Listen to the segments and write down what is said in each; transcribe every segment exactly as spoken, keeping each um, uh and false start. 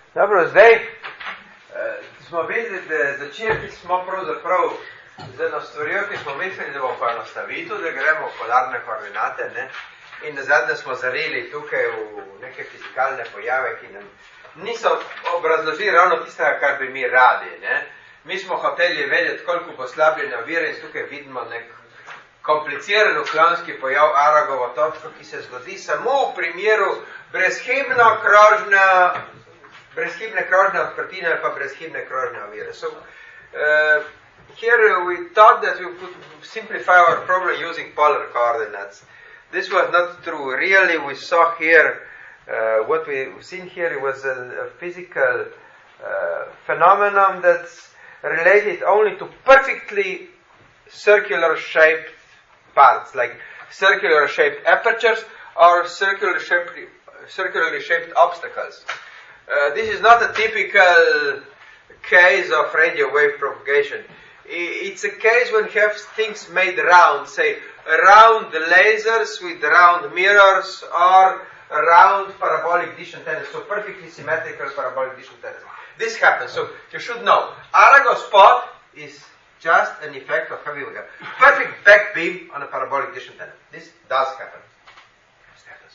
Dobro, zdaj uh, smo videli, da začeli smo pravzaprav z eno stvarjo, ki smo mislili, da bo poenostavitev, da gremo v polarne koordinate, ne? In nazadnje smo zarili tukaj v neke fizikalne pojave, ki nam niso obrazložili ravno tistega, kar bi mi radi. Ne? Mi smo hoteli vedeti, koliko poslabljena vire in tukaj vidimo nek kompliciran uklonski pojav Aragovo točko, ki se zgodi samo v primeru brezhibno krožne, brezhibne krožne odprtine ali pa brezhibne krožne ovire. So, uh, here we thought that we could simplify our problem using polar coordinates. This was not true. Really, we saw here, uh, what we've seen here was a, a physical uh, phenomenon that's related only to perfectly circular shaped parts, like circular shaped apertures or circular shaped, circularly shaped obstacles. Uh, this is not a typical case of radio wave propagation. It's a case when you have things made round, say round lasers with round mirrors or round parabolic dish antennas, so perfectly symmetrical parabolic dish antennas. This happens, so you should know. Arago spot is just an effect of having a perfect back beam on a parabolic dish antenna. This does happen. This happens.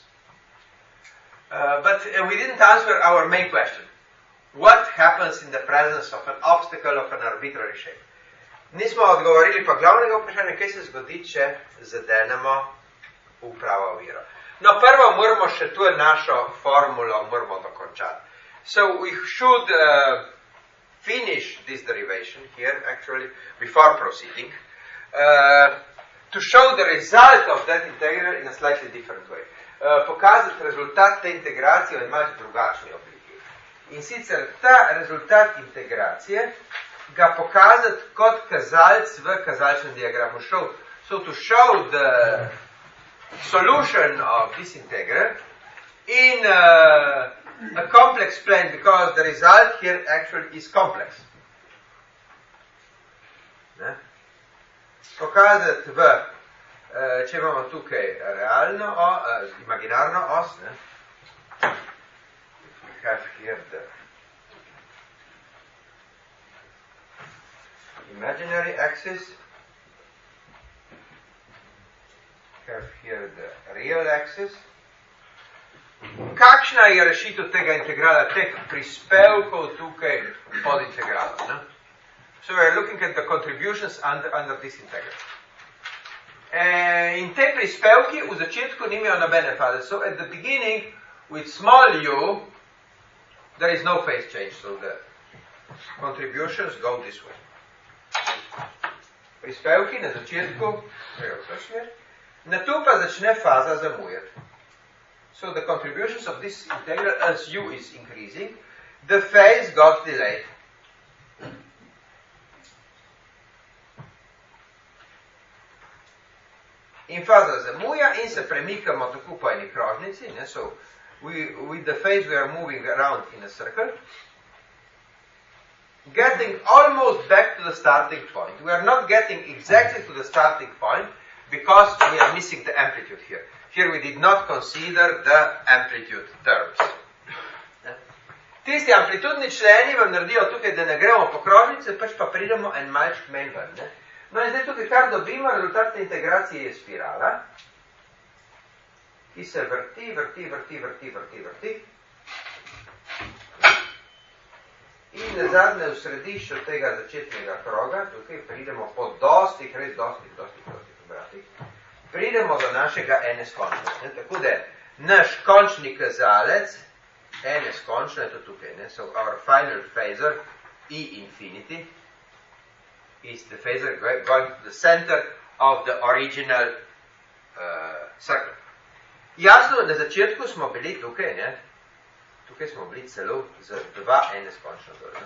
Uh, but uh, we didn't answer our main question. What happens in the presence of an obstacle of an arbitrary shape? Nismo odgovorili pa glavnega vprašanja, kaj se zgodi, če zadenemo v pravo oviro. No, prvo moramo še tu našo formulo, moramo dokončati. So we should uh, finish this derivation here, actually, before proceeding, uh, to show the result of that integral in a slightly different way. Uh, pokazati rezultat te integracije v malce drugačni obliki. In sicer ta rezultat integracije ga pokazati kot kazalc v kazalčnem diagramu. Show, so to show the solution of this integral in uh, a complex plane, because the result here actually is complex. Ne? Pokazati v, uh, če imamo tukaj realno, uh, imaginarno os, ne? We have here the imaginary axis, have here the real axis. Kakšna je rešitev tega integrala, teh prispevkov tukaj pod integralom? Ne? So we are looking at the contributions under, under this integral. E, in te prispevki v začetku nimajo nobene faze. So at the beginning, with small u, there is no phase change, so the contributions go this way. Prispevki na začetku grejo v to smer, nato pa začne faza zamujati. So the contributions of this integral as u is increasing, the phase got delayed. In faza zamuja in se premikamo tako po eni krožnici, ne? So we, with the phase we are moving around in a circle, getting almost back to the starting point. We are not getting exactly to the starting point because we are missing the amplitude here. Here we did not consider the amplitude terms. Tisti amplitudni členi vam naredijo tukaj, da ne gremo po krožnice, pač pa pridemo en malček manj ven. Ne? No in zdaj tukaj kar dobimo, rezultat integracije je spirala, ki se vrti, vrti, vrti, vrti, vrti, vrti. In nazadnje v središču tega začetnega kroga, tukaj pridemo po dostih, res dostih, dostih, dostih obratih, pridemo do našega ene skončnosti. Tako da naš končni kazalec, ene skončno je to tukaj, ne? So our final phasor, E infinity, is the phasor going to the center of the original uh, circle. Jasno, na začetku smo bili tukaj, ne? Tukaj smo bili celo z dva ene skončno dol.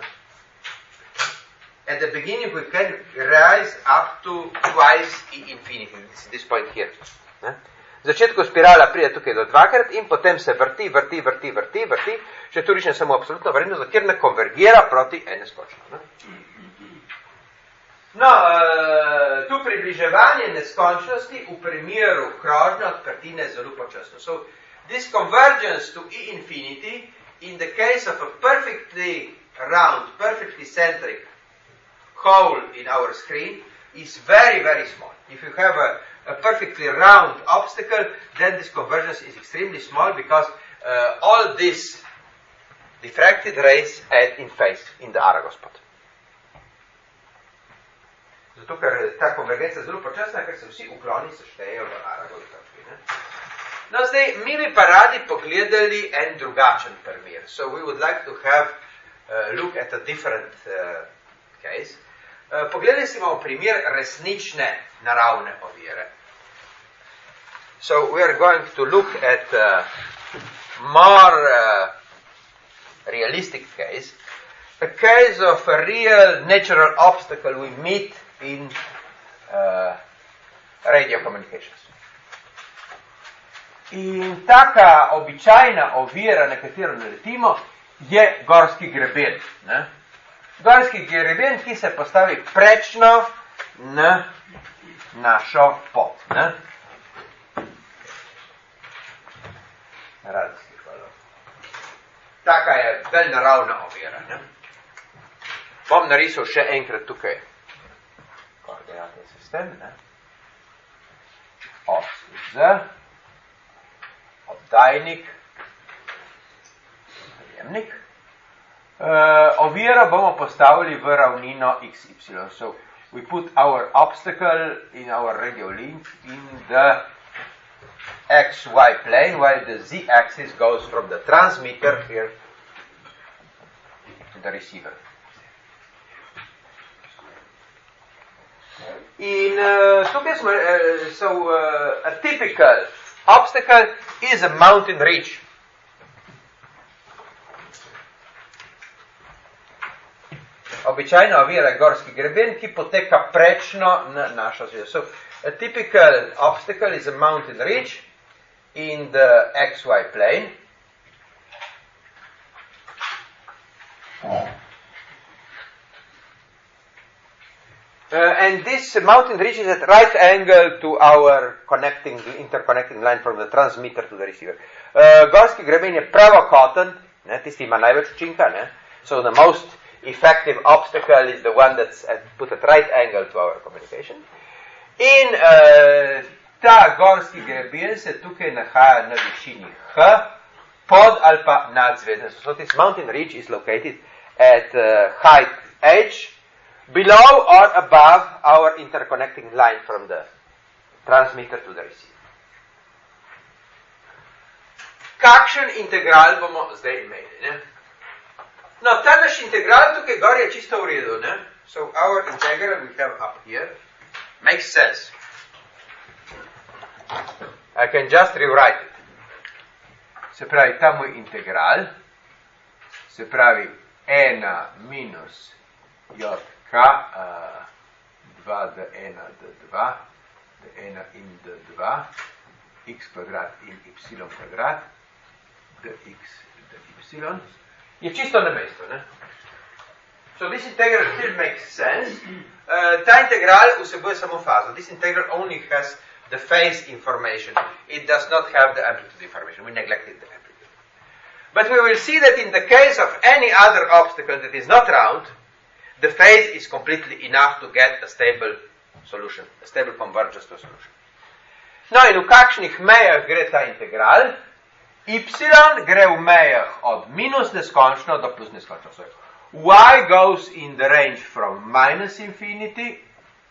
At the beginning we can rise up to twice E infinity, this, this point here. Ne? V začetku spirala pride tukaj do dvakrat in potem se vrti, vrti, vrti, vrti, vrti, še tu rišem samo absolutno vrednost, kjer ne konvergira proti ene skončno. Ne? No, uh, tu približevanje neskončnosti v primeru krožne odprtine je zelo počasno. So, this convergence to E infinity in the case of a perfectly round, perfectly centric hole in our screen is very, very small. If you have a, a perfectly round obstacle, then this convergence is extremely small because uh, all these diffracted rays add in phase in the Arago spot. Zato, ker ta konvergenca je zelo počasna, ker se vsi ukloni seštejejo v Aragovi točki. No, zdaj, mi bi pa radi pogledali en drugačen primer. So we would like to have a look at a different uh, case. Uh, pogledali si bomo primer resnične naravne ovire. So we are going to look at a more uh, realistic case. A case of a real natural obstacle we meet in uh, radio communications. In taka običajna ovira, na katero naletimo, je gorski greben. Ne? Gorski greben, ki se postavi prečno na našo pot. Ne? Radijski hvala. Taka je bolj naravna ovira. Ne? Bom narisal še enkrat tukaj koordinatni sistem. Ne? Os z, oddajnik, prijemnik. Uh, oviro bomo postavili v ravnino x y. So we put our obstacle in our radio link in the xy plane, while the z-axis goes from the transmitter here to the receiver. In uh, tukaj smo, uh, so uh, a typical obstacle is a mountain ridge. Običajna ovira je gorski greben, ki poteka prečno na našo zvezo. So a typical obstacle is a mountain ridge in the xy plane. Uh, and this mountain ridge is at right angle to our connecting, interconnecting line from the transmitter to the receiver. Uh, gorski greben je pravokoten, ne, tisti ima največ učinka, ne. So the most effective obstacle is the one that's at, put at right angle to our communication. In uh, ta gorski greben se tukaj nahaja na višini H, pod ali pa nad zvezdo. So this mountain ridge is located at uh, height H, below or above our interconnecting line from the transmitter to the receiver. Kakšen integral bomo zdaj imeli, ne? No, ta naš integral tukaj gor je čisto v redu, ne? So our integral we have up here makes sense. I can just rewrite it. Se pravi, ta moj integral, se pravi, ena minus j k, uh, dva d ena d dva, d ena in d dva, x kvadrat in y kvadrat, dx dy, je čisto na mestu, ne? So this integral still makes sense. Uh, ta integral vsebuje samo fazo. This integral only has the phase information. It does not have the amplitude information. We neglected the amplitude. But we will see that in the case of any other obstacle that is not round, the phase is completely enough to get a stable solution, a stable convergence to a solution. No, in v kakšnih mejah gre ta integral? Y gre v mejah od minus neskončno do plus neskončno. So, y goes in the range from minus infinity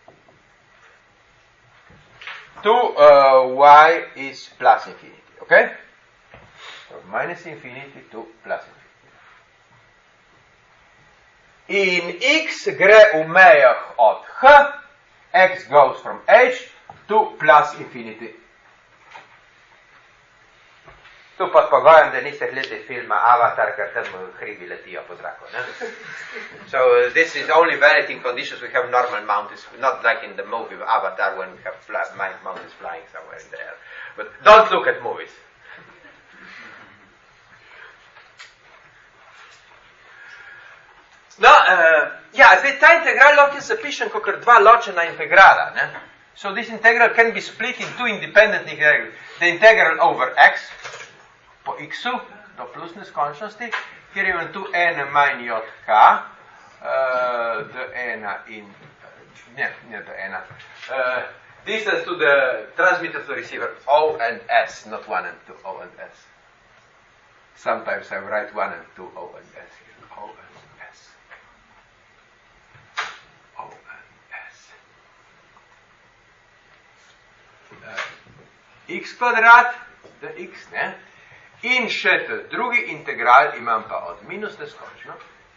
to uh, y is plus infinity. Okay? So minus infinity to plus infinity. In x gre v mejah od h, x goes from h to plus infinity. Tu pod pogojem, da niste gledali filma Avatar, ker tam hribi letijo po zraku. Ne? So uh, this is only valid in conditions we have normal mountains, not like in the movie Avatar when we have fly, mountains flying somewhere in the air. But don't look at movies. No, uh, ja, zdaj ta integral lahko zapišem kakor dva ločena integrala. Ne? So this integral can be split in two independent integrals. The integral over x, po x-u, do plus neskončnosti, kjer imam tu n manj j k, uh, d ena in, ne, ne d ena, uh, distance to the transmitter to the receiver, O and S, not one and two, O and S. Sometimes I write one and two, O and S here, O and S. O and S. Uh, x kvadrat, dx, ne? In še t drugi integral imam pa od minus neskončno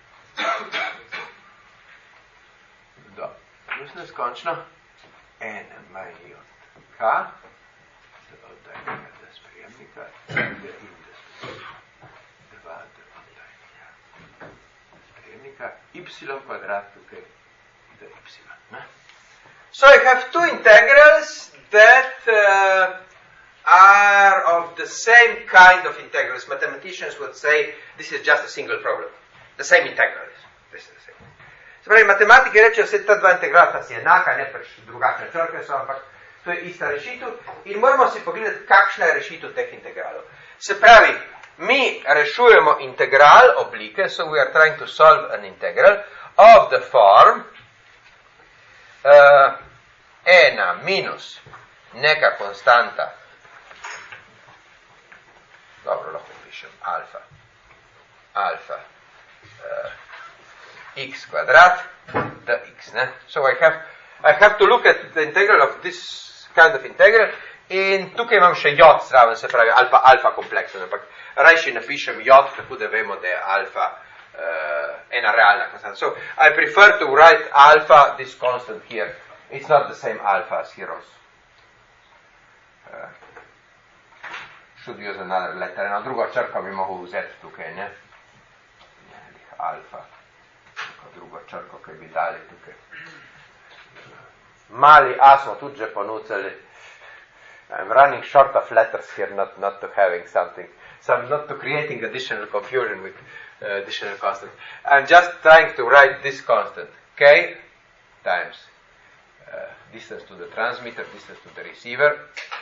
do minus neskončno n manj od k, d oddajnika, d sprejemnika, d in d dva d oddajnika, sprejemnika, y kvadrat tukaj, d y. Ne? So I have two integrals that uh, are of the same kind of integrals. Mathematicians would say this is just a single problem. The same integrals. This is the same. Se pravi, matematiki rečejo, se ta dva integrala si enaka, ne pač drugačne črke so, ampak to je ista rešitev in moramo si pogledati, kakšna je rešitev teh integralov. Se pravi, mi rešujemo integral oblike, so we are trying to solve an integral of the form uh, ena minus neka konstanta. Dobro, lahko pišem alfa, alfa, uh, x kvadrat, dx, ne? So I have, I have to look at the integral of this kind of integral in tukaj imam še j zraven, se pravi alfa, alfa kompleksen, ampak rajši napišem j, tako da vemo, da je alfa uh, ena realna konstanta. So I prefer to write alpha, this constant here. It's not the same alpha as here also. Uh, should use another letter. Eno drugo črko bi mogel vzeti tukaj, ne? Alfa. Tako drugo črko, ki bi dali tukaj. Mali a smo tudi že ponudili. I'm running short of letters here, not, not to having something. So I'm not to creating additional confusion with uh, additional constant. I'm just trying to write this constant. K times uh, distance to the transmitter, distance to the receiver.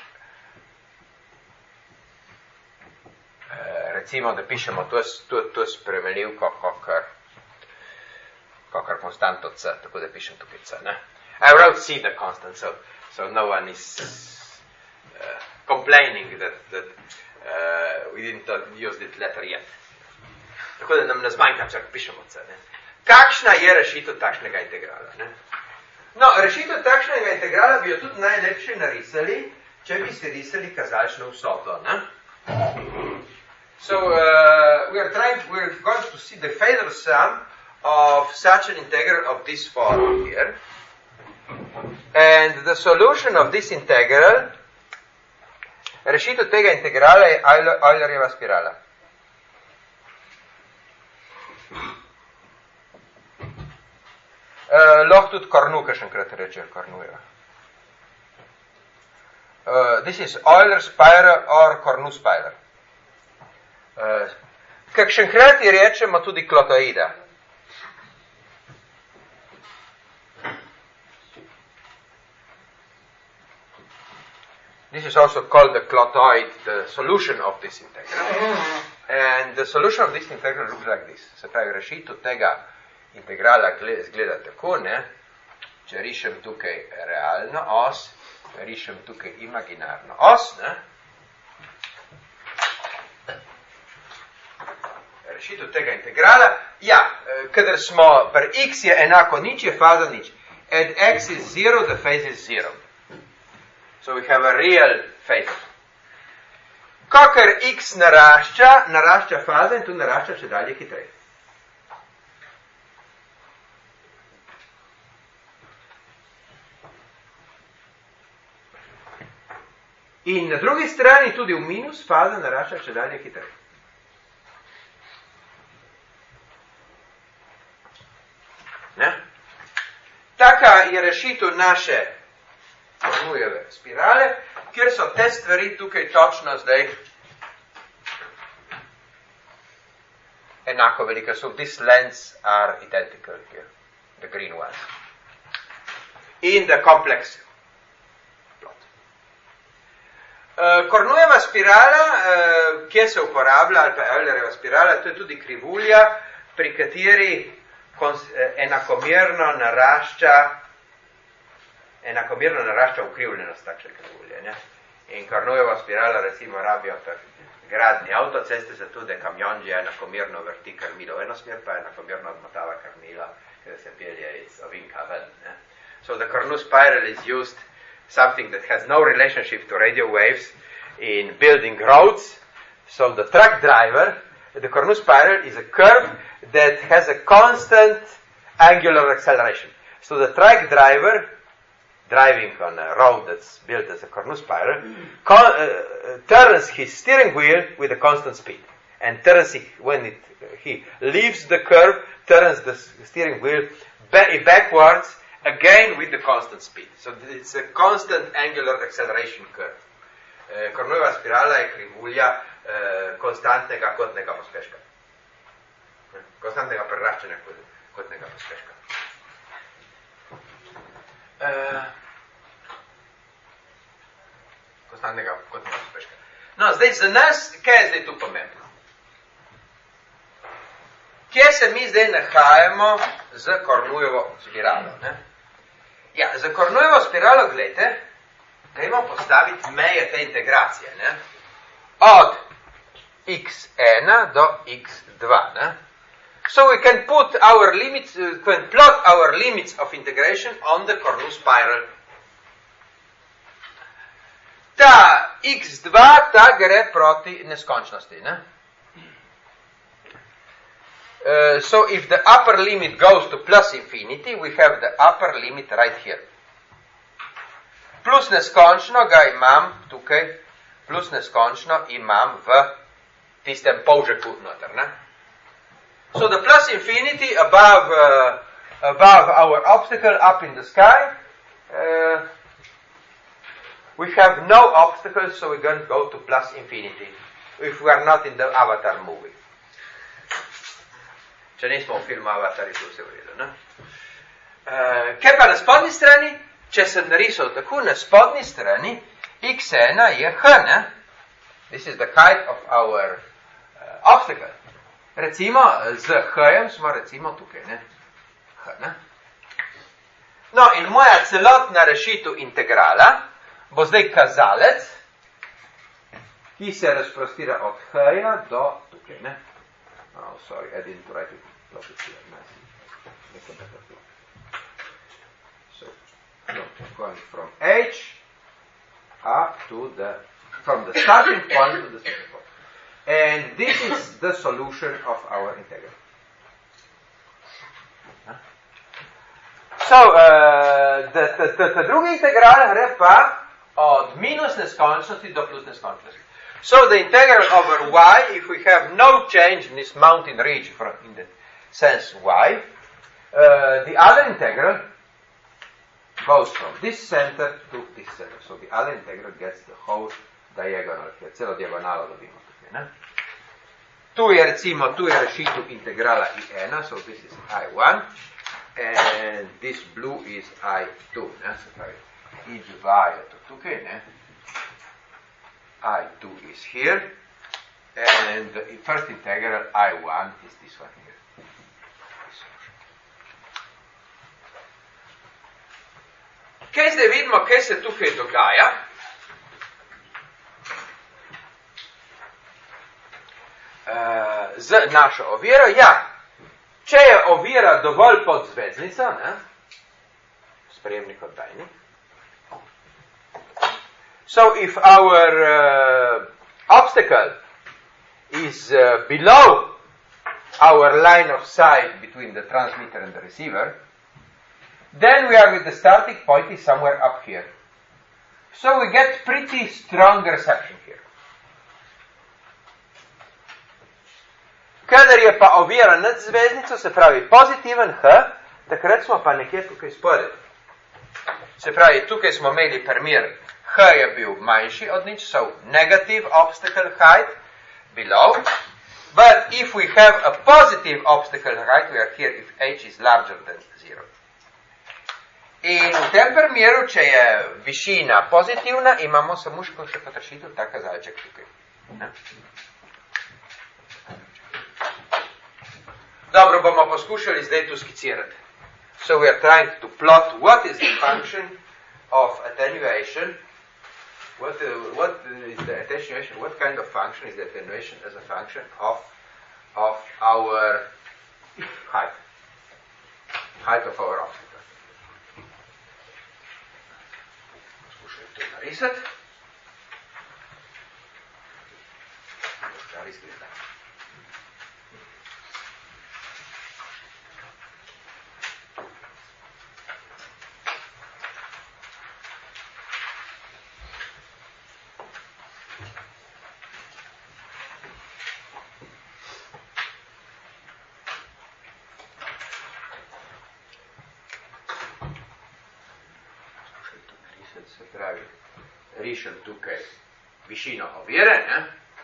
Uh, recimo, da pišemo to, to, to spremenljivko kakor, kakor konstanto c, tako da pišem tukaj c, ne? I wrote c the constant, so, so no one is uh, complaining that, that uh, we didn't use that letter yet. Tako da nam ne zmanjka, če pišemo c, ne? Kakšna je rešitev takšnega integrala, ne? No, rešitev takšnega integrala bi jo tudi najlepše narisali, če bi si risali kazalčno vsoto, ne? So uh, we are trying, we are going to see the Fedor sum of such an integral of this form here. And the solution of this integral, rešitev tega integrala je Eulerjeva spirala. Uh, lahko tudi Carnot, kakšenkrat reče Carnot. Uh, this is Euler spiral or Carnot spiral. Uh, kakšenkrat ji rečemo tudi klotoida. This is also called the clotoid, the solution of this integral. And the solution of this integral looks like this. Se pravi, rešitev tega integrala zgleda tako, ne? Če rišem tukaj realno os, rišem tukaj imaginarno os, ne? Rešitev tega integrala, ja, kadar smo, pri x je enako nič, je faza nič. At x is zero, the phase is zero. So we have a real phase. Kakor x narašča, narašča faza in tu narašča še dalje hitreje. In na drugi strani tudi v minus faza narašča še dalje hitreje. Ne? Taka je rešitev naše Carnotjeve spirale, kjer so te stvari tukaj točno zdaj enako velike. So these lengths are identical here, the green ones. In the complex plot. Uh, Kornujeva spirala, uh, kje se uporablja, ali pa Eulerjeva spirala, to je tudi krivulja, pri kateri kons, eh, enakomerno narašča, enakomerno narašča ukrivljenost takšne krivulje. Ne? In Kornujeva spirala recimo rabijo pri gradnji avtoceste, zato da kamionđi enakomerno vrti krmilo v eno smer, pa enakomerno odmotava krmilo, ker se pelje iz ovinka ven. Ne? So the Cornu spiral is used something that has no relationship to radio waves in building roads. So the truck driver, the Cornu spiral is a curve that has a constant angular acceleration. So the truck driver, driving on a road that's built as a Cornu spiral, con- uh, turns his steering wheel with a constant speed. And turns it, when it, he leaves the curve, turns the steering wheel ba- backwards again with the constant speed. So it's a constant angular acceleration curve. Uh, Kornujeva spirala je krivulja uh, konstantnega kotnega pospeška. Konstantnega preraščanja kotnega pospeška. Uh, konstantnega kotnega pospeška. No, zdaj za nas, kaj je zdaj tu pomembno? Kje se mi zdaj nahajamo z Kornujevo spiralo? Ne? Ja, za Kornujevo spiralo, gledajte, gremo postaviti meje te integracije. Ne? Od x ena do x dva. Ne? So we can put our limits, uh, can plot our limits of integration on the Cornu spiral. Ta x dva, ta gre proti neskončnosti. Ne? Uh, so if the upper limit goes to plus infinity, we have the upper limit right here. Plus neskončno ga imam tukaj, plus neskončno imam v tistem polžeku noter. Ne? So the plus infinity above, uh, above our obstacle up in the sky, uh, we have no obstacles, so we're going to go to plus infinity if we are not in the Avatar movie. Če nismo v filmu Avatar, je to vse v redu. Ne? Uh, kaj pa na spodnji strani? Če sem narisal tako na spodnji strani, x ena je h, ne? This is the height of our uh, obstacle. Recimo, z h-jem smo recimo tukaj, ne? H, ne? No, in moja celotna rešitev integrala bo zdaj kazalec, ki se razprostira od h-ja do tukaj, ne? Oh, sorry, I didn't write it properly here. Nice. So, no, going from h up to the, from the starting point to the starting point. And this is the solution of our integral. Huh? So, uh, the, the, the, the drugi integral gre pa od minus neskončnosti do plus neskončnosti. So the integral over y, if we have no change in this mountain ridge from, in the sense y, uh, the other integral goes from this center to this center. So the other integral gets the whole diagonal here. Celo diagonalo dobimo tukaj. Ne? Tu je recimo, tu je rešitev integrala i ena, so this is i one, and this blue is i two. Ne? Se pravi, i dva je to tukaj, ne? i two is here, and the first integral i one is this one here. Kaj zdaj vidimo, kaj se tukaj dogaja? Uh, z našo oviro, ja, če je ovira dovolj pod zvezdnico, ne, sprejemnik oddajnik, so if our uh, obstacle is uh, below our line of sight between the transmitter and the receiver, then we are with the starting point is somewhere up here. So we get pretty strong reception here. Kadar je pa ovira nad zvezdnico, se pravi pozitiven H, takrat smo pa nekje tukaj spodaj. Se pravi, tukaj smo imeli primer, H je bil manjši od nič, so negative obstacle height below, but if we have a positive obstacle height, we are here if H is larger than zero. In v tem primeru, če je višina pozitivna, imamo samo še kot rešitev ta kazalček tukaj. Ne? Dobro, bomo poskušali zdaj tu skicirati. So we are trying to plot what is the function of attenuation. What, uh, what is the attenuation? What kind of function is the attenuation as a function of, of our height? Height of our optical. Poskušajmo to narisati. Kar izgleda. Se pravi, rišem tukaj višino ovire, ne?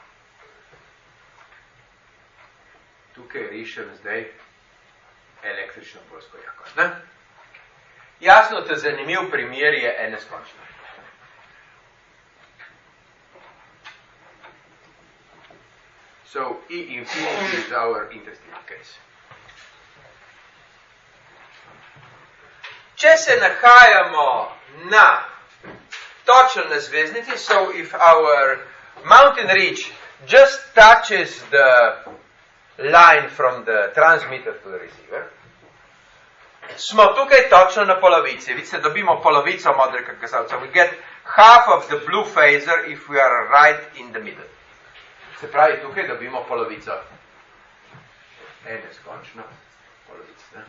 Tukaj rišem zdaj električno polsko jakost, ne? Jasno, te zanimiv primer je ene skončne. So, E infinity is our interesting case. Če se nahajamo na točno na zvezdnici, so if our mountain ridge just touches the line from the transmitter to the receiver, smo tukaj točno na polovici. Vidite, dobimo polovico modrega kazalca. We get half of the blue phaser if we are right in the middle. Se pravi, tukaj dobimo polovico. Ene skončno. Polovico, ne?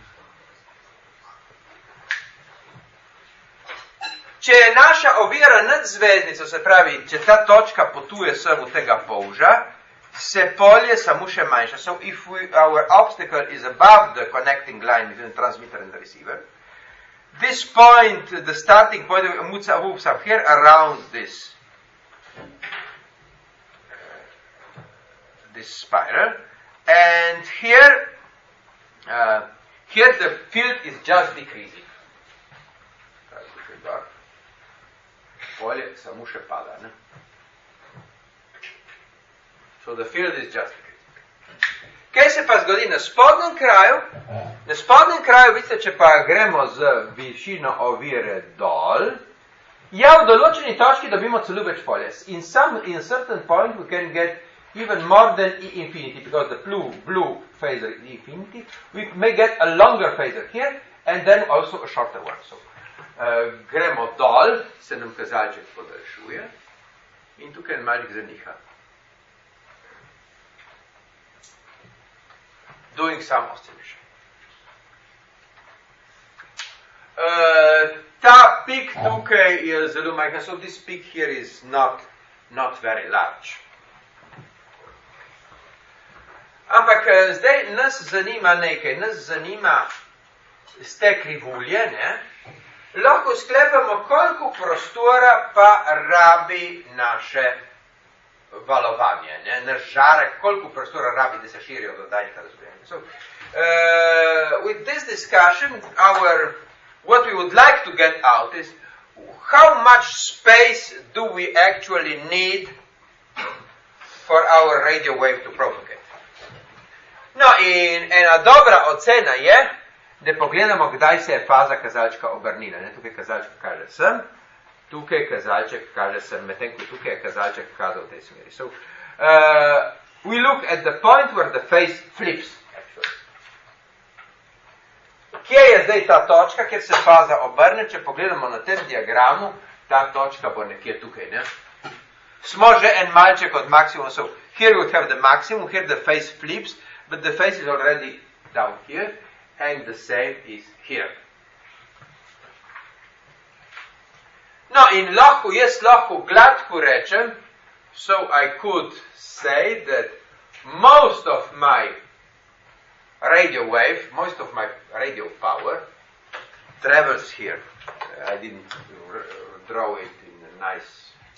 Če je naša ovira nad zvezdnico, se pravi, če ta točka potuje sem v tega polža, se polje samo še manjša. So if we, our obstacle is above the connecting line between the transmitter and the receiver, this point, the starting point, moves up here around this, this spiral, and here, uh, here the field is just decreasing. Polje samo še pada, ne? So the field is just decreasing. Kaj se pa zgodi na spodnjem kraju? Na spodnjem kraju, vidite, če pa gremo z višino ovire dol, ja, v določeni točki dobimo celo več polje. In some, in a certain point we can get even more than E infinity, because the blue, blue phaser is E infinity. We may get a longer phaser here, and then also a shorter one. So, Uh, gremo dol, se nam kazalček podaljšuje in tukaj malih zaniha. Doing some oscillation. Uh, ta pik tukaj je zelo majhen, so this peak here is not, not very large. Ampak zdaj nas zanima nekaj, nas zanima z te krivulje, ne? Lahko sklepamo, koliko prostora pa rabi naše valovanje, ne? Naš žarek, koliko prostora rabi, da se širijo do daljnjih razvojenja. So, uh, with this discussion, our, what we would like to get out is, how much space do we actually need for our radio wave to propagate? No, in ena dobra ocena je, da pogledamo, kdaj se je faza kazalčka obrnila. Ne? Tukaj kazalček kaže sem, tukaj kazalček kaže sem, medtem ko tukaj je kazalček kazal v tej smeri. So, uh, we look at the point where the phase flips, actually. Kje je zdaj ta točka, kjer se faza obrne? Če pogledamo na tem diagramu, ta točka bo nekje tukaj, ne? Smo že en malček od maksimuma. So, here we have the maximum, here the phase flips, but the phase is already down here. And the same is here. No, in lahko, jaz lahko gladko rečem, so I could say that most of my radio wave, most of my radio power travels here. I didn't r- draw it in a nice,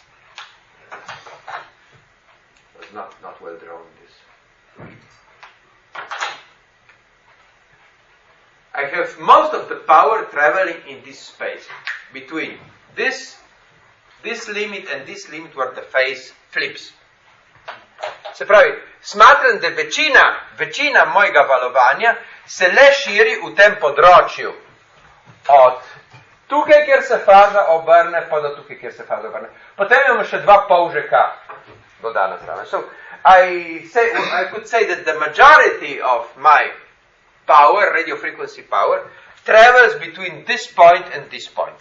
it was not, not well drawn this. I I have most of the power traveling in this space between this, this limit and this limit where the phase flips. Se pravi, smatram, da večina, večina mojega valovanja se le širi v tem področju od tukaj, kjer se faza obrne, pa do tukaj, kjer se faza obrne. Potem imamo še dva polžeka dodana zraven. So, I, say, I could say that the majority of my power, radio frequency power, travels between this point and this point.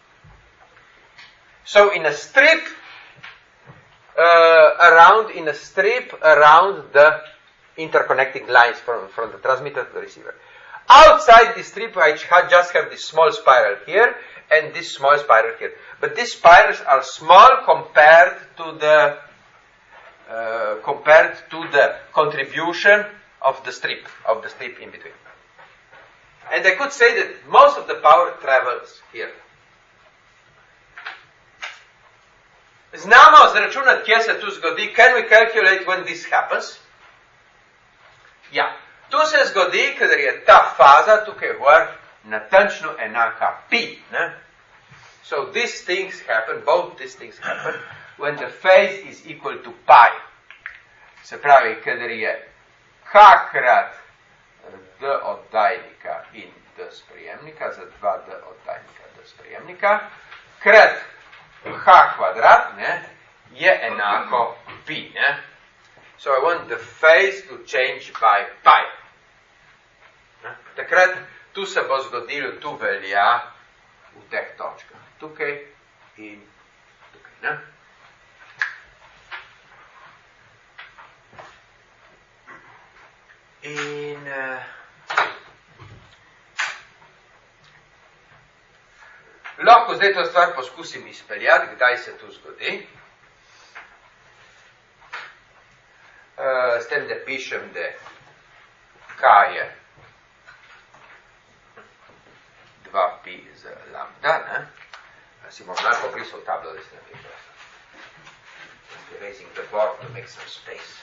So in a strip, uh, around, in a strip around the interconnecting lines from, from the transmitter to the receiver. Outside this strip, I just have this small spiral here and this small spiral here. But these spirals are small compared to the uh, compared to the contribution of the strip, of the strip in between. And I could say that most of the power travels here. Znamo zračunati, kje se tu zgodi. Can we calculate when this happens? Ja. Tu se zgodi, kadar je ta faza tukaj gor natančno enaka pi. Ne? So these things happen, both these things happen, when the phase is equal to pi. Se pravi, kadar je h krat d oddajnika in d sprejemnika, za dva d oddajnika d sprejemnika, krat h kvadrat, ne, je enako pi. Ne? So I want the phase to change by pi. Ne? Takrat tu se bo zgodilo, tu velja v teh točkah. Tukaj in tukaj. Ne? In uh, lahko zdaj to stvar poskusim izpeljati, kdaj se tu zgodi. Uh, s tem, da pišem, da k je dva pi z lambda, ne? Si bom najprej pobrisal tablo, da se ne bi prosto. Erasing the board to make some space.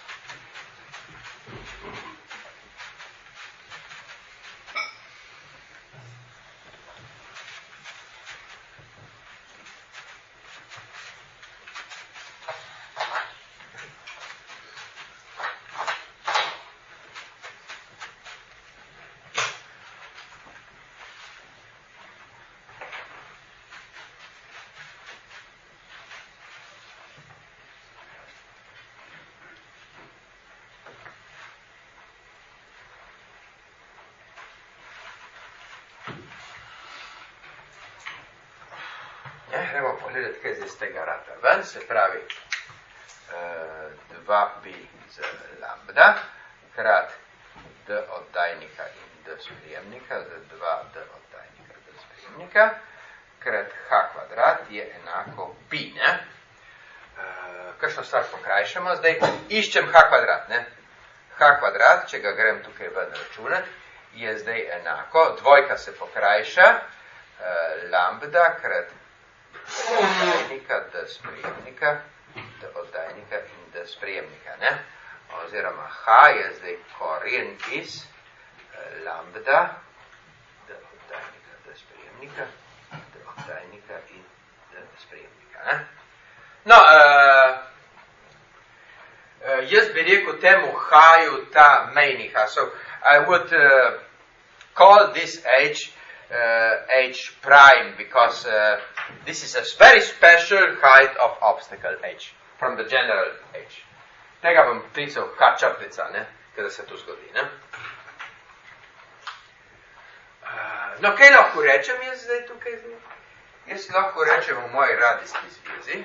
Gremo pogledati, kaj zdaj z tega rata ven, se pravi dva pi z lambda krat d oddajnika in d sprejemnika z dva d oddajnika d sprejemnika krat h kvadrat je enako pi. Ne? Kakšno stvar pokrajšamo? Zdaj iščem h kvadrat. Ne? H kvadrat, če ga grem tukaj ven računati, je zdaj enako, dvojka se pokrajša, lambda krat oddajnika, d sprejemnika, d oddajnika in d sprejemnika. Ne? Oziroma h je zdaj koren iz lambda, d oddajnika, d sprejemnika, d oddajnika in d sprejemnika. Ne? No, uh, uh, jaz bi rekel temu h-ju ta mejni h. So I would uh, call this h Uh, h prime, because uh, this is a very special height of obstacle h, from the general h. Tega bom pisal h črtica, ne, kada se to zgodi. Ne? Uh, no, kaj lahko rečem jaz zdaj tukaj? Jaz lahko rečem v moji radijski zvezi.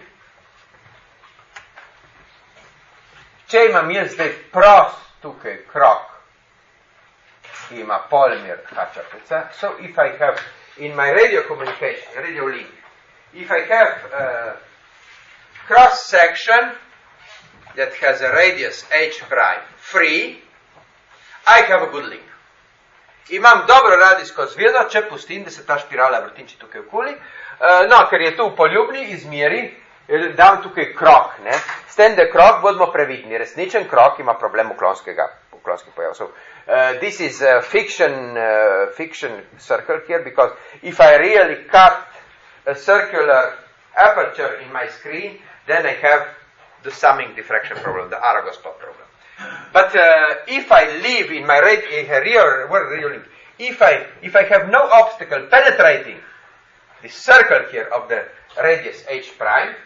Če imam jaz zdaj prost tukaj krok, ki ima polimer h črtica. So if I have, in my radio communication, radio link, if I have a cross section that has a radius h prime free, I have a good link. Imam dobro radijsko zvezo, če pustim, da se ta špirala vrtinči tukaj okoli. Uh, no, ker je tu v poljubni izmeri, dam tukaj krok. Ne? S tem, da krok, bodimo previdni. Resničen krok ima problem uklonskega Mikulowski pojav. So uh, this is a fiction, uh, fiction circle here, because if I really cut a circular aperture in my screen, then I have the summing diffraction problem, the Arago spot problem. But uh, if I leave in my rad- in a real, well, real, if I if I have no obstacle penetrating the circle here of the radius h prime,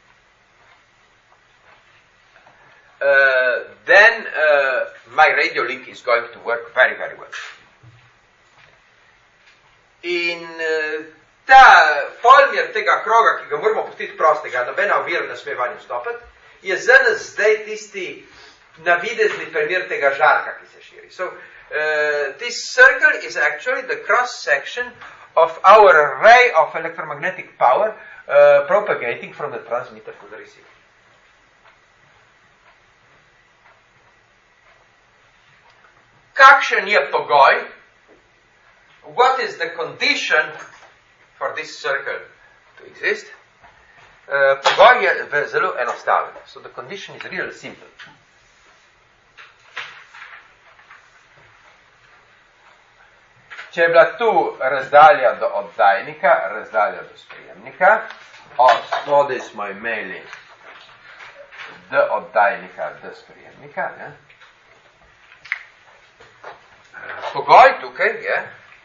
uh, then uh, my radio link is going to work very, very well. In uh, ta polmer tega kroga, ki ga moramo pustiti prostega, nobena ovira ne sme vanjo stopiti, je za nas zdaj tisti navidezni primer tega žarka, ki se širi. So, uh, this circle is actually the cross-section of our array of electromagnetic power uh, propagating from the transmitter to the receiver. Kakšen je pogoj? What is the condition for this circle to exist? Uh, pogoj je zelo enostaven. So the condition is really simple. Če je bila tu razdalja do oddajnika, razdalja do sprejemnika, od spodaj smo imeli d oddajnika, d sprejemnika, ne? Pogoj tukaj je,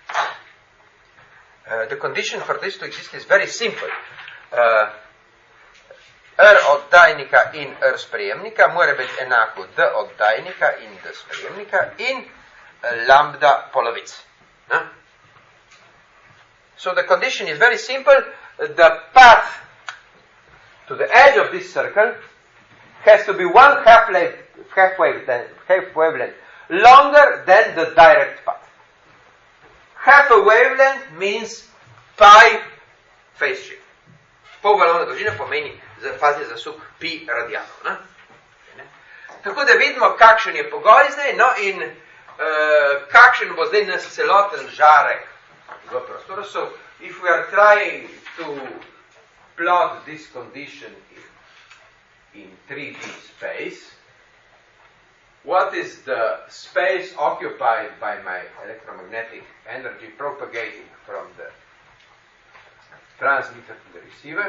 uh, the condition for this to exist is very simple. Uh, R oddajnika in R sprejemnika mora biti enako d oddajnika in d sprejemnika in uh, lambda polovic. No? So the condition is very simple. The path to the edge of this circle has to be one half length, half wavelength, half wavelength longer than the direct path. Half a wavelength means pi phase shift. Pol valovne dolžine pomeni fazni zasuk pi radianov. Ne? Tako da vidimo, kakšen je pogoj zdaj, no in Uh, kakšen bo zdaj nas celoten žarek v prostoru. So, if we are trying to plot this condition in, in three D space, what is the space occupied by my electromagnetic energy propagating from the transmitter to the receiver?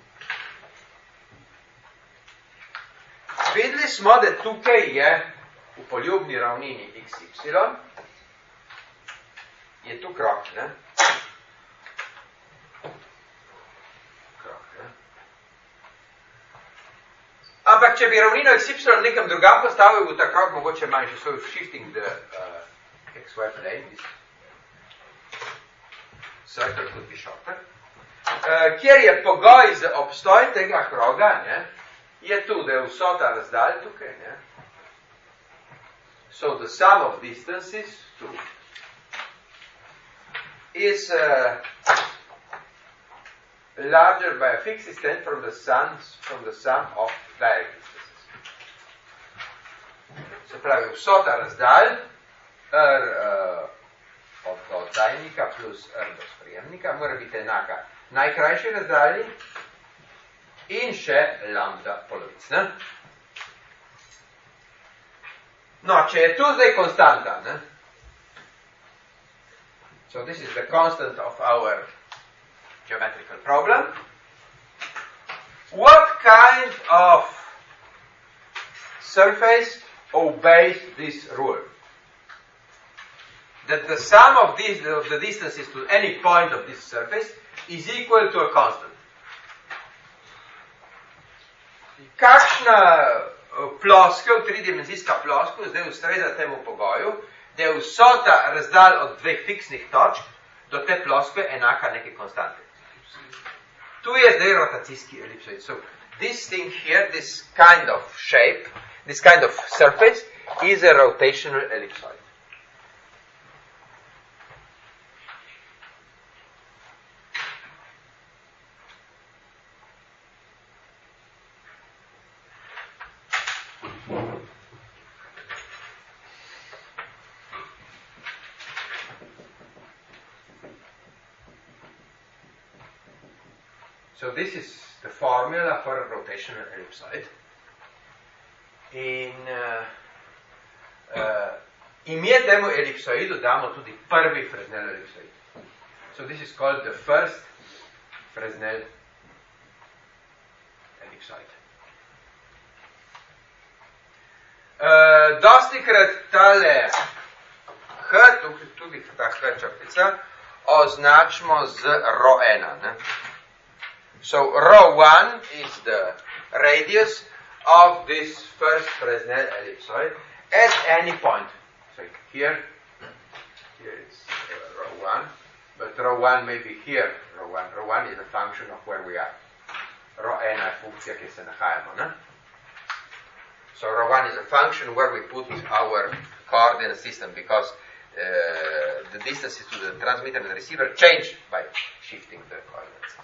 Videli smo, da tukaj je v poljubni ravnini x y je tu krog, ne? Krog, ne? Ampak, če bi ravnino x y nekam drugam postavil, bo ta krog mogoče manjši. So shifting the uh, xy plane, this circle could be shorter. Uh, kjer je pogoj za obstoj tega kroga, ne? Je tu, da je vsota razdalj tukaj, ne? So the sum of distances two is uh, larger by a fixed extent from the sums from the sum of direct distances. Se pravi, vsota razdalj r uh, od oddajnika plus r do sprejemnika mora biti enaka najkrajši razdalji in še lambda polovic. Ne? No, če je tu zdaj konstanta, ne? So this is the constant of our geometrical problem. What kind of surface obeys this rule? That the sum of, these, of the distances to any point of this surface is equal to a constant. Kakšna ploskev, tridimenzijska ploskev, zdaj ustreza temu pogoju, da je vsota razdalj od dveh fiksnih točk do te ploskve enaka neki konstante. Tu je zdaj rotacijski elipsoid. So this thing here, this kind of shape, this kind of surface is a rotational ellipsoid. So this is the formula for a rotational ellipsoid. In uh, uh, ime temu elipsoidu damo tudi prvi Fresnel elipsoid. So this is called the first Fresnel ellipsoid. Uh, dosti krat tale H, tudi ta H črtica, označimo z rho ena. Ne? So rho one is the radius of this first Fresnel ellipsoid at any point. So here, here is uh, rho one, but rho one may be here. Rho one, rho one is a function of where we are. Rho ena je funkcija, kjer se nahajamo. Ne? So rho one is a function where we put our coordinate system because uh, the distances to the transmitter and the receiver change by shifting the coordinate system.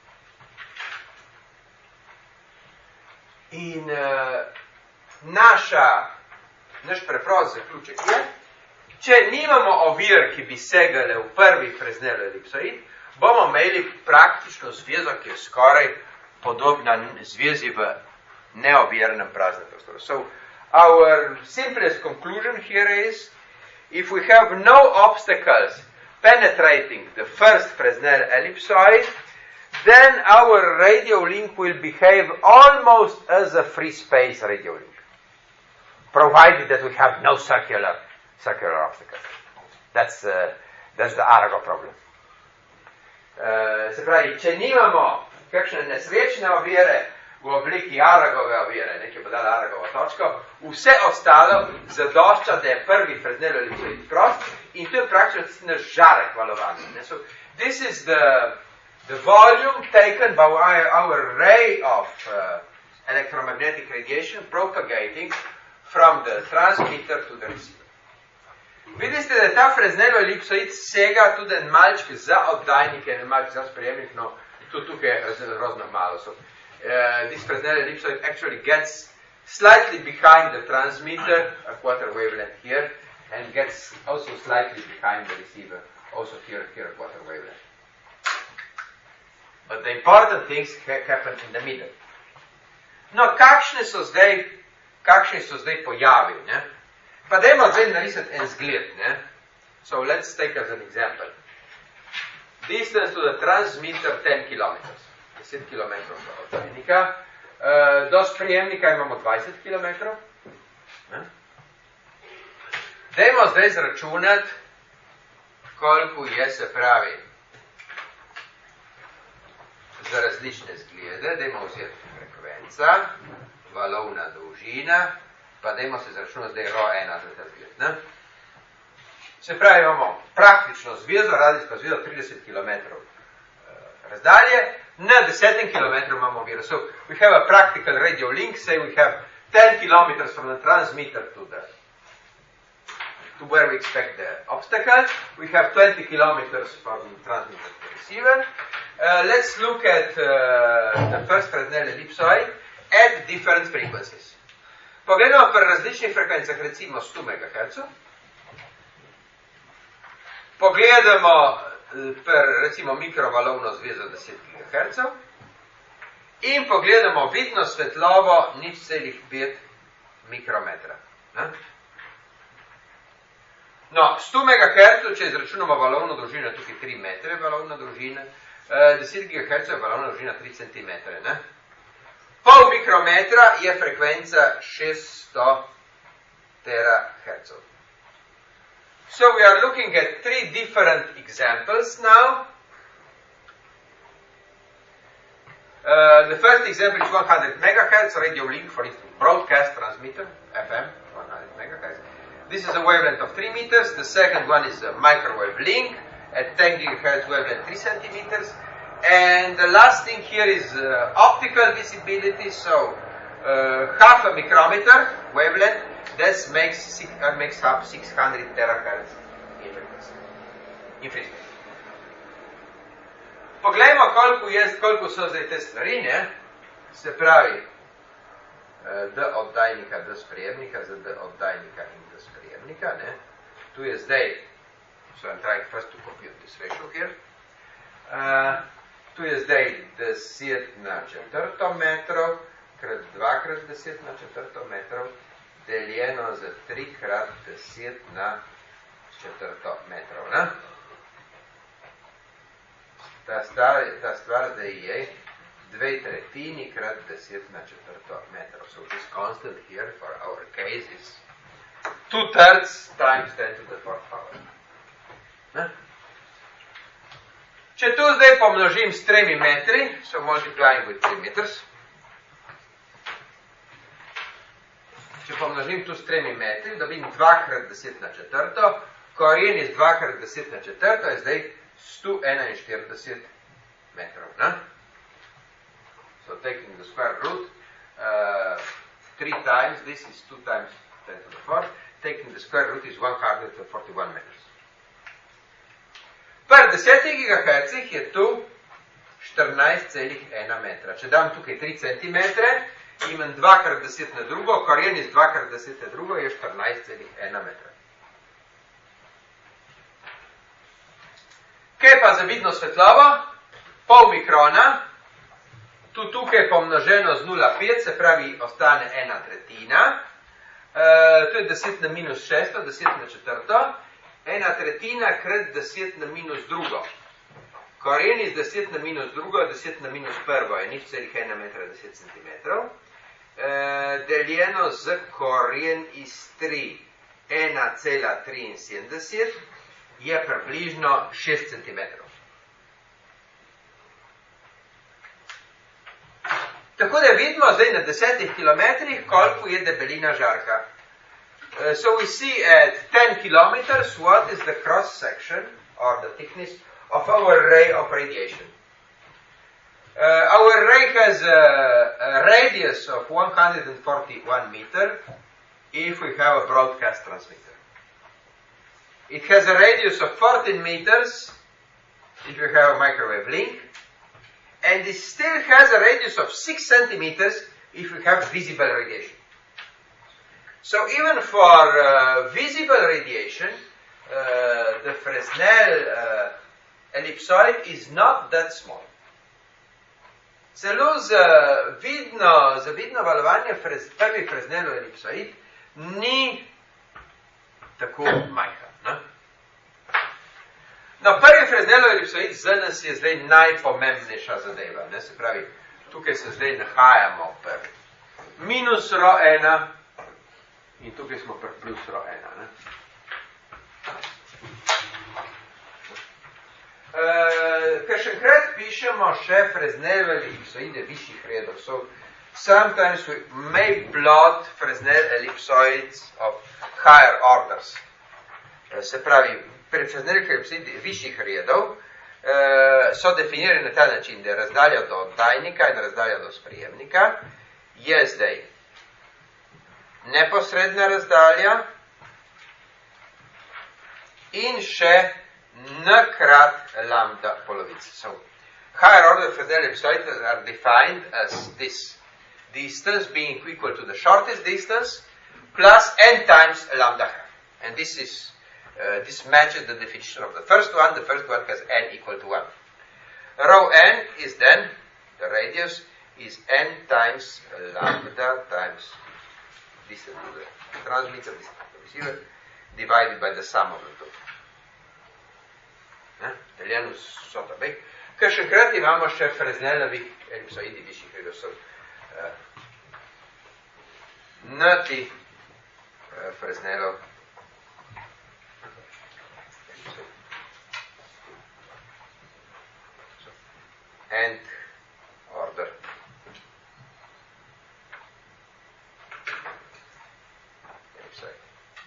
In uh, naša, naš preprost zaključek je, če nimamo ovir, ki bi segale v prvi Fresnel ellipsoid, bomo imeli praktično zvezo, ki je skoraj podobna zvezi v neovirnem praznem prostoru. So, our simplest conclusion here is, if we have no obstacles penetrating the first Fresnel ellipsoid, then our radio link will behave almost as a free space radio link, provided that we have no circular, circular obstacles. That's, uh, that's the Arago problem. Uh, se pravi, če nimamo kakšne nesrečne ovire v obliki Aragove ovire, nekaj bo dala Aragovo točko, vse ostalo zadošča, da je prvi Fresnel ellipsoid prost in to je praktično žarek valovanja. So, this is the The volume taken by our, our ray of uh, electromagnetic radiation propagating from the transmitter to the receiver. Vidite, da ta Fresnel ellipsoid sega tudi en malček za oddajnike, en malček za sprejemnik, no, tudi tukaj je razno malo. So, uh, this Fresnel ellipsoid actually gets slightly behind the transmitter, a quarter wavelength here, and gets also slightly behind the receiver, also here, here a quarter wavelength. But the important things ha- happen in the middle. No, kakšne so zdaj, kakšni so zdaj pojavi, ne? Pa dajmo zdaj narisati en zgled, ne? So let's take as an example. Distance to the transmitter ten kilometers. deset kilometrov do oddajnika. Uh, do sprejemnika imamo dvajset kilometrov. Ne? Dajmo zdaj zračunati, koliko je, se pravi, za različne zglede, dajmo vzeti frekvenca, valovna dolžina, pa dajmo se zračunati, da je rho ena za ta zgled. Ne? Se pravi, imamo praktično zvezo, radijsko zvezo trideset kilometrov uh, razdalje, na deset kilometrov imamo oviro. So, we have a practical radio link, say we have ten kilometers from the transmitter to the to where we expect the obstacle. We have twenty kilometers from the transmitter to the receiver. Uh, let's look at uh, the first Fresnel ellipsoid at different frequencies. Pogledamo pri različnih frekvencah, recimo sto megahertzov. Pogledamo pri recimo mikrovalovno zvezo deset gigahertzov. In pogledamo vidno svetlobo nič celih pet mikrometra. Ne? No, sto megahertzov, če izračunamo valovno dolžino, tukaj tri metre valovna dolžina, deset gigahertzov je valovna dolžina tri centimetre. Ne? Pol mikrometra je frekvenca šeststo terahertzov. So we are looking at three different examples now. Uh, the first example is one hundred megahertz radio link, for instance, broadcast transmitter, F M, one hundred megahertz. This is a wavelength of three meters. The second one is a microwave link at ten gigahertz wavelength, three centimeters. And the last thing here is uh, optical visibility, so uh, half a micrometer wavelength, that makes, six, uh, makes up six hundred terahertz in frequency. In frequency. Poglejmo, koliko, je, koliko so zdaj te stvari, ne? Se pravi, uh, D oddajnika, D sprejemnika, za D oddajnika in D sprejemnika, ne? Tu je zdaj, so I'm trying first to compute this ratio here. Uh, tu je zdaj deset na četrto metrov, krat dva krat deset na četrto metrov. deljeno z tri krat deset na četrto metrov. Ne? Ta stvar, ta stvar zdaj je dve tretjini krat deset na četrto metrov. So this constant here for our case is two thirds times ten to the fourth power. Ne? Če tu zdaj pomnožim s tremi metri, so multiplying with three meters. Če pomnožim tu s tremi metri, dobim dva krat deset na četrto, koren iz dva krat deset na četrto je zdaj sto enainštirideset metrov. Ne? So taking the square root, uh, three times, this is two times ten to the fourth, taking the square root is one hundred forty-one meters. Pri desetih gigahertzih je tu štirinajst celih ena metra. Če dam tukaj tri centimetre, imam dva krat deset na drugo, koren iz dva krat deset na drugo je štirinajst celih ena metra. Kaj pa za vidno svetlobo? Pol mikrona, tu tukaj pomnoženo z nula celih pet, se pravi ostane ena tretjina, uh, to je deset na minus šesto, deset na četrto, ena tretjina krat deset na minus drugo. Koren iz deset na minus drugo, deset na minus prvo je nič celih ena metra, deset centimetrov, uh, deljeno z koren iz tri, ena cela triinsedemdeset, je približno šest centimetrov. Tako da vidimo zdaj na desetih kilometrih, koliko je debelina žarka. Uh, so we see at ten kilometers what is the cross section or the thickness of our ray of radiation. Uh, our ray has a, a radius of one hundred forty-one meter if we have a broadcast transmitter. It has a radius of fourteen meters if you have a microwave link, and it still has a radius of six centimeters if you have visible radiation. So even for uh, visible radiation, uh, the Fresnel uh, ellipsoid is not that small. Celo za vidno, za vidno valovanje frez, prvi Fresnelov ellipsoid ni tako majhen. Ne? No, prvi Fresnelov ellipsoid za nas je zdaj najpomembnejša zadeva. Ne? Se pravi, tukaj se zdaj nahajamo pri minus rho ena in tukaj smo pri plus rho ena. Ne? Uh, ker še enkrat pišemo še Fresnelove ellipsoide višjih redov. So sometimes we may plot Fresnel ellipsoids of higher orders. Uh, se pravi, pri Fresnelovih ellipsoidih višjih redov uh, so definirani na ta način, da je razdalja do oddajnika in razdalja do sprejemnika je zdaj neposredna razdalja in še n krat lambda polovica. So, higher order Fresnel ellipsoids are defined as this distance being equal to the shortest distance plus n times lambda half. And this is, uh, this matches the definition of the first one. The first one has n equal to one. Rho n is then, the radius is n times lambda times distance to the transmitter, distance to the receiver, divided by the sum of the two. Deljeno sota B. Ker še enkrat imamo še Fresnelovi ellipsoidi višjih redov. So uh, nati uh, Fresnelov so, and order. Ellipsoid.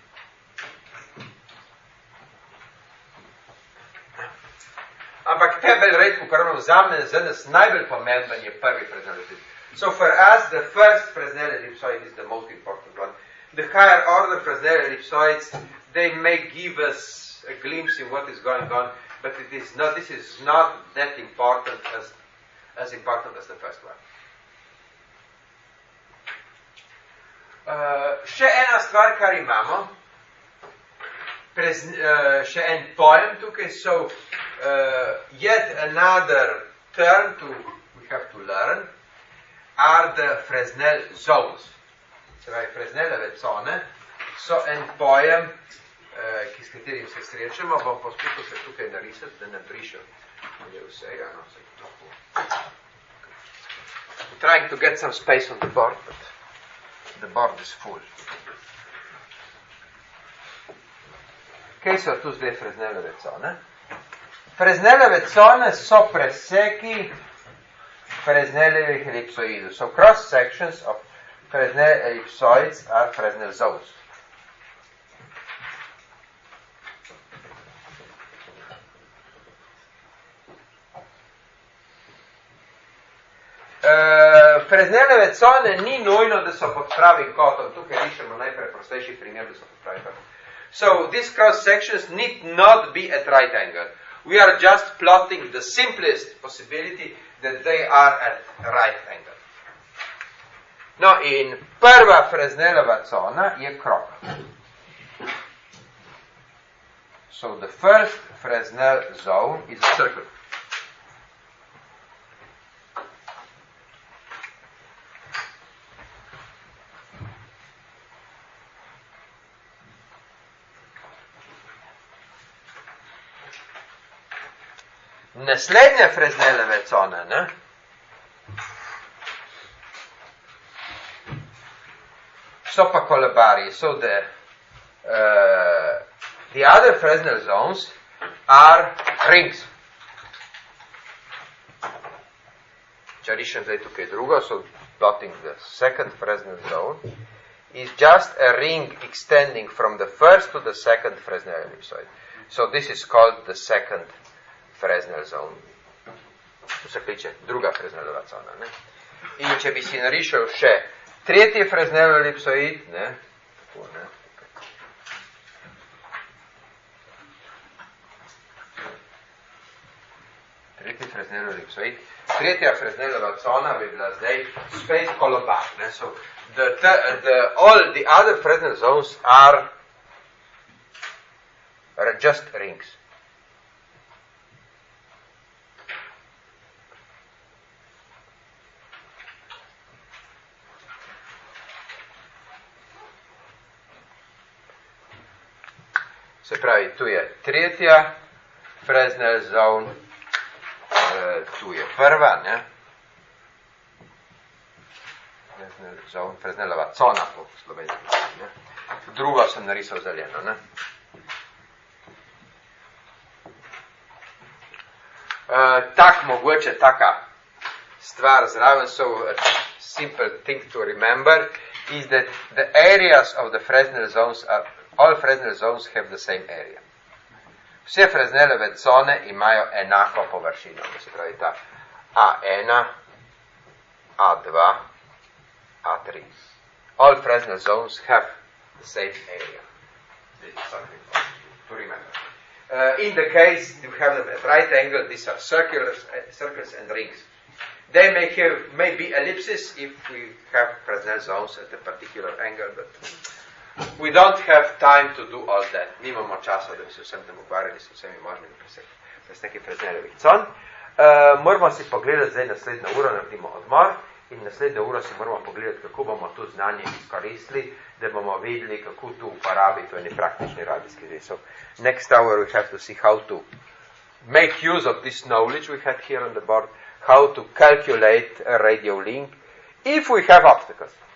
Ampak tabel rate, ko kar vzame za nas najbolj pomemben je prvi Fresnel ellipsoid. So for us, the first Fresnel ellipsoid is the most important one. The higher order Fresnel ellipsoids, they may give us a glimpse in what is going on, but it is not, this is not that important as, as important as the first one. Uh, še ena stvar, kar imamo, Prez, uh, še en poem tukaj, so uh, yet another term to, we have to learn are the Fresnel zones. se pravi Fresnelove cone, so en pojem, eh, ki s katerim se srečamo, bom poskušal se tukaj narisati, da ne brišem vsega, no, se lahko. I'm trying to get some space on the board, but the board is full. Kaj so tu zdaj Fresnelove cone? Fresnelove cone so preseki Fresnelovih ellipsoidov. So cross sections of Fresnel ellipsoids are Fresnel zones. Uh, Fresnelove cone ni nujno, da so pod pravim kotom. Tukaj rišemo najpreprostejši primer, da so pod pravim kotom. So these cross sections need not be at right angle. We are just plotting the simplest possibility that they are at right angle. No, in prva Fresnelova cona je krog. So the first Fresnel zone is a circle. Naslednje Fresnelove cone, ne? So pa kolobarji. So the, uh, the other Fresnel zones are rings. Če rišem zdaj tukaj drugo, so plotting the second Fresnel zone, is just a ring extending from the first to the second Fresnel ellipsoid. So this is called the second Fresnel zone. To se kliče druga Fresnelova cona. Ne? In če bi si narišel še tretji Fresnel ellipsoid, ne, tako, ne, tretji Fresnel ellipsoid, tretja Fresnelova cona bi bila zdaj spet kolobar. Ne? So the, the, the, all the other Fresnel zones are, are just rings. Se pravi, tu je tretja Fresnel zone, e, tu je prva, ne? Fresnel zone, Fresnelova cona po slovenski, ne? Drugo sem narisal zeleno, ne? E, tak mogoče taka stvar zraven, so a simple thing to remember is that the areas of the Fresnel zones are all Fresnel zones have the same area. Vse Fresnelove cone imajo enako površino. Se pravi ta A ena, A dva, A tri. All Fresnel zones have the same area. This is something to remember. Uh, in the case you have them at right angle, these are circulars, uh, circles and rings. They may have maybe ellipses if we have Fresnel zones at a particular angle, but we don't have time to do all that. Nimamo časa, da bi se vsem tem ukvarjali, s vsemi možnimi presneki Fresnelovih con. Uh, moramo si pogledati zdaj naslednjo uro, naredimo odmor in naslednjo uro si moramo pogledati, kako bomo tu znanje izkoristili, da bomo videli, kako tu uporabiti v eni praktični radijski zvezi. So next hour we have to see how to make use of this knowledge we had here on the board, how to calculate a radio link if we have obstacles.